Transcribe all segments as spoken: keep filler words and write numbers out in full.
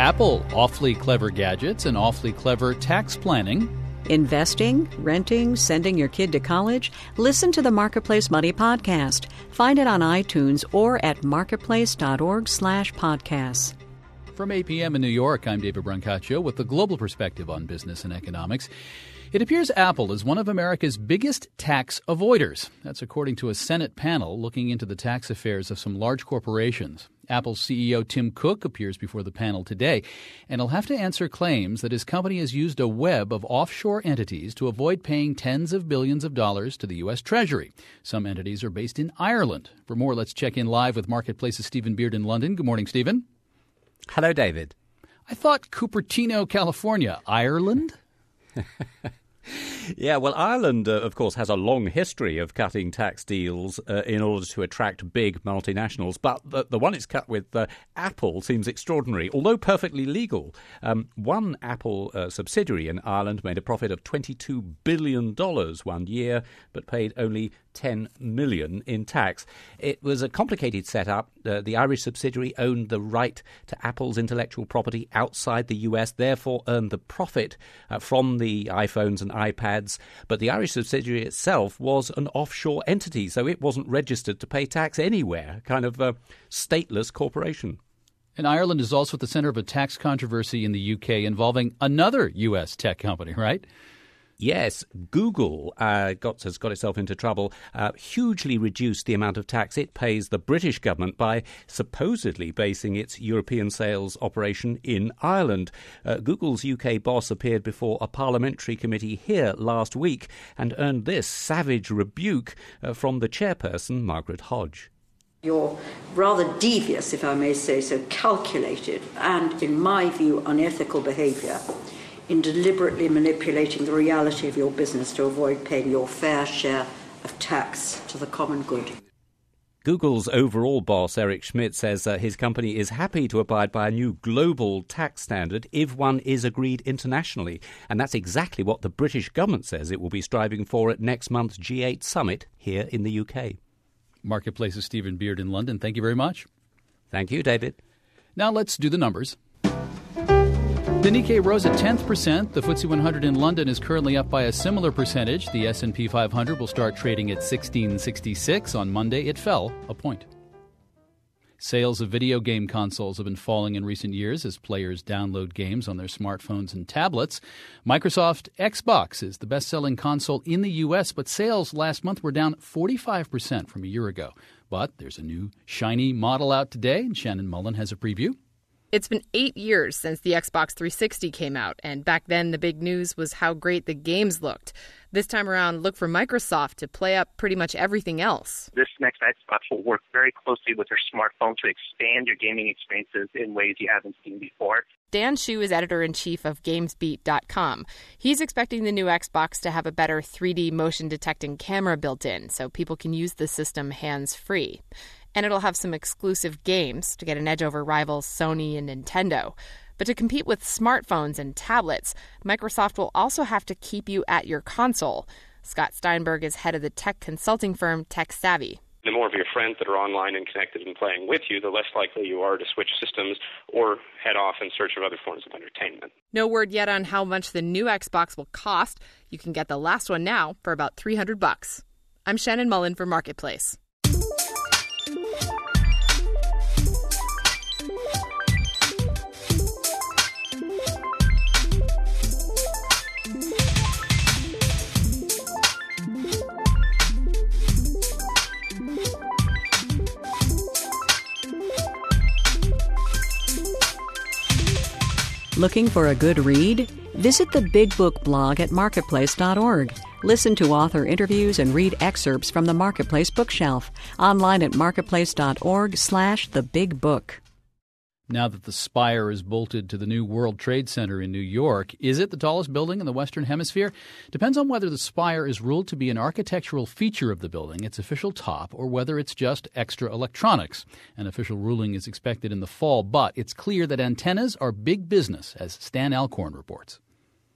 Apple, awfully clever gadgets and awfully clever tax planning. Investing, renting, sending your kid to college? Listen to the Marketplace Money podcast. Find it on iTunes or at marketplace.org slash podcasts. From eight p.m. in New York, I'm David Brancaccio with the global perspective on business and economics. It appears Apple is one of America's biggest tax avoiders. That's according to a Senate panel looking into the tax affairs of some large corporations. Apple's C E O Tim Cook appears before the panel today, and he'll have to answer claims that his company has used a web of offshore entities to avoid paying tens of billions of dollars to the U S. Treasury. Some entities are based in Ireland. For more, let's check in live with Marketplace's Stephen Beard in London. Good morning, Stephen. Hello, David. I thought Cupertino, California, Ireland? Yeah, well, Ireland, uh, of course, has a long history of cutting tax deals uh, in order to attract big multinationals. But the, the one it's cut with uh, Apple seems extraordinary, although perfectly legal. Um, one Apple uh, subsidiary in Ireland made a profit of twenty-two billion dollars one year, but paid only ten million dollars in tax. It was a complicated setup. Uh, the Irish subsidiary owned the right to Apple's intellectual property outside the U S, therefore earned the profit uh, from the iPhones and iPads. But the Irish subsidiary itself was an offshore entity, so it wasn't registered to pay tax anywhere, kind of a stateless corporation. And Ireland is also at the center of a tax controversy in the U K involving another U S tech company, right? Yes, Google uh, got, has got itself into trouble, uh, hugely reduced the amount of tax it pays the British government by supposedly basing its European sales operation in Ireland. Uh, Google's U K boss appeared before a parliamentary committee here last week and earned this savage rebuke uh, from the chairperson, Margaret Hodge. You're rather devious, if I may say so, calculated and, in my view, unethical behaviour in deliberately manipulating the reality of your business to avoid paying your fair share of tax to the common good. Google's overall boss, Eric Schmidt, says uh, his company is happy to abide by a new global tax standard if one is agreed internationally. And that's exactly what the British government says it will be striving for at next month's G eight summit here in the U K. Marketplace's Stephen Beard in London. Thank you very much. Thank you, David. Now let's do the numbers. The Nikkei rose a tenth percent. The F T S E one hundred in London is currently up by a similar percentage. The S and P five hundred will start trading at sixteen sixty-six. On Monday, it fell a point. Sales of video game consoles have been falling in recent years as players download games on their smartphones and tablets. Microsoft Xbox is the best-selling console in the U S, but sales last month were down forty-five percent from a year ago. But there's a new shiny model out today, and Shannon Mullen has a preview. It's been eight years since the Xbox three sixty came out, and back then the big news was how great the games looked. This time around, look for Microsoft to play up pretty much everything else. This next Xbox will work very closely with your smartphone to expand your gaming experiences in ways you haven't seen before. Dan Hsu is editor-in-chief of GamesBeat dot com. He's expecting the new Xbox to have a better three D motion-detecting camera built in, so people can use the system hands-free. And it'll have some exclusive games to get an edge over rivals Sony and Nintendo. But to compete with smartphones and tablets, Microsoft will also have to keep you at your console. Scott Steinberg is head of the tech consulting firm TechSavvy. The more of your friends that are online and connected and playing with you, the less likely you are to switch systems or head off in search of other forms of entertainment. No word yet on how much the new Xbox will cost. You can get the last one now for about three hundred bucks. I'm Shannon Mullen for Marketplace. Looking for a good read? Visit the Big Book blog at marketplace dot org. Listen to author interviews and read excerpts from the Marketplace bookshelf. Online at marketplace dot org slash the big book. Now that the spire is bolted to the new World Trade Center in New York, is it the tallest building in the Western Hemisphere? Depends on whether the spire is ruled to be an architectural feature of the building, its official top, or whether it's just extra electronics. An official ruling is expected in the fall, but it's clear that antennas are big business, as Stan Alcorn reports.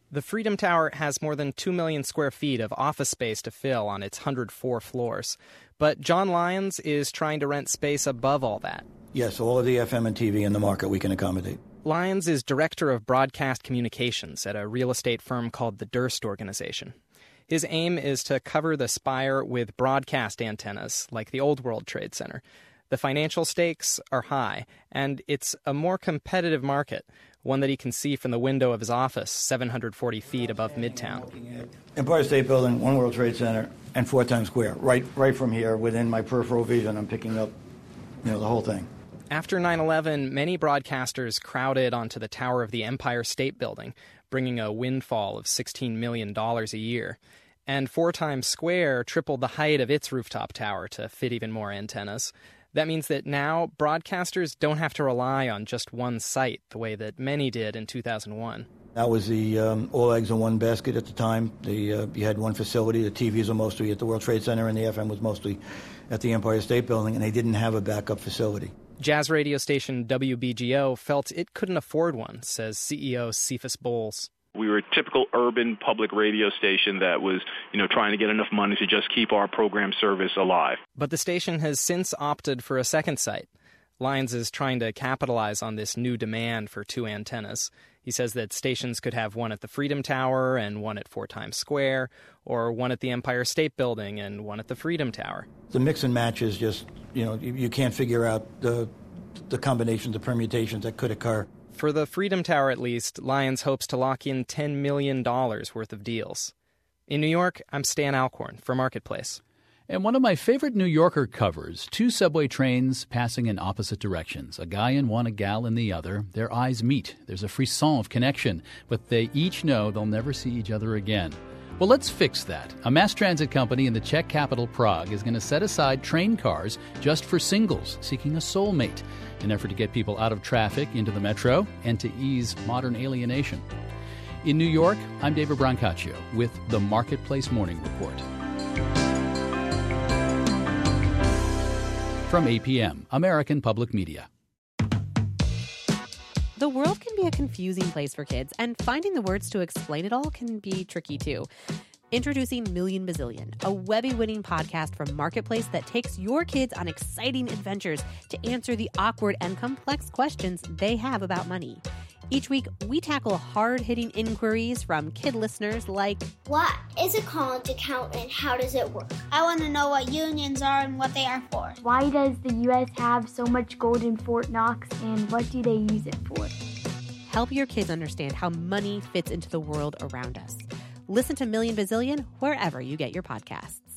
The Freedom Tower has more than two million square feet of office space to fill on its one hundred four floors. But John Lyons is trying to rent space above all that. Yes, all of the F M and T V in the market we can accommodate. Lyons is director of broadcast communications at a real estate firm called the Durst Organization. His aim is to cover the spire with broadcast antennas, like the Old World Trade Center. The financial stakes are high, and it's a more competitive market, one that he can see from the window of his office, seven hundred forty feet above Midtown. Empire State Building, One World Trade Center, and four Times Square. Right, right from here, within my peripheral vision, I'm picking up, you know, the whole thing. After nine eleven, many broadcasters crowded onto the tower of the Empire State Building, bringing a windfall of sixteen million dollars a year. And Four Times Square tripled the height of its rooftop tower to fit even more antennas. That means that now broadcasters don't have to rely on just one site the way that many did in two thousand one. That was the um, all eggs in one basket at the time. The, uh, you had one facility. The T Vs were mostly at the World Trade Center, and the F M was mostly at the Empire State Building, and they didn't have a backup facility. Jazz radio station W B G O felt it couldn't afford one, says C E O Cephas Bowles. We were a typical urban public radio station that was, you know, trying to get enough money to just keep our program service alive. But the station has since opted for a second site. Lyons is trying to capitalize on this new demand for two antennas. He says that stations could have one at the Freedom Tower and one at Four Times Square, or one at the Empire State Building and one at the Freedom Tower. The mix and match is just, you know, you, you can't figure out the the combinations, the permutations that could occur. For the Freedom Tower, at least, Lyons hopes to lock in ten million dollars worth of deals. In New York, I'm Stan Alcorn for Marketplace. And one of my favorite New Yorker covers, two subway trains passing in opposite directions. A guy in one, a gal in the other. Their eyes meet. There's a frisson of connection, but they each know they'll never see each other again. Well, let's fix that. A mass transit company in the Czech capital, Prague, is going to set aside train cars just for singles seeking a soulmate, in an effort to get people out of traffic into the metro and to ease modern alienation. In New York, I'm David Brancaccio with the Marketplace Morning Report. From A P M, American Public Media. The world can be a confusing place for kids, and finding the words to explain it all can be tricky too. Introducing Million Bazillion, a Webby-winning podcast from Marketplace that takes your kids on exciting adventures to answer the awkward and complex questions they have about money. Each week, we tackle hard-hitting inquiries from kid listeners like, what is a college account and how does it work? I want to know what unions are and what they are for. Why does the U S have so much gold in Fort Knox, and what do they use it for? Help your kids understand how money fits into the world around us. Listen to Million Bazillion wherever you get your podcasts.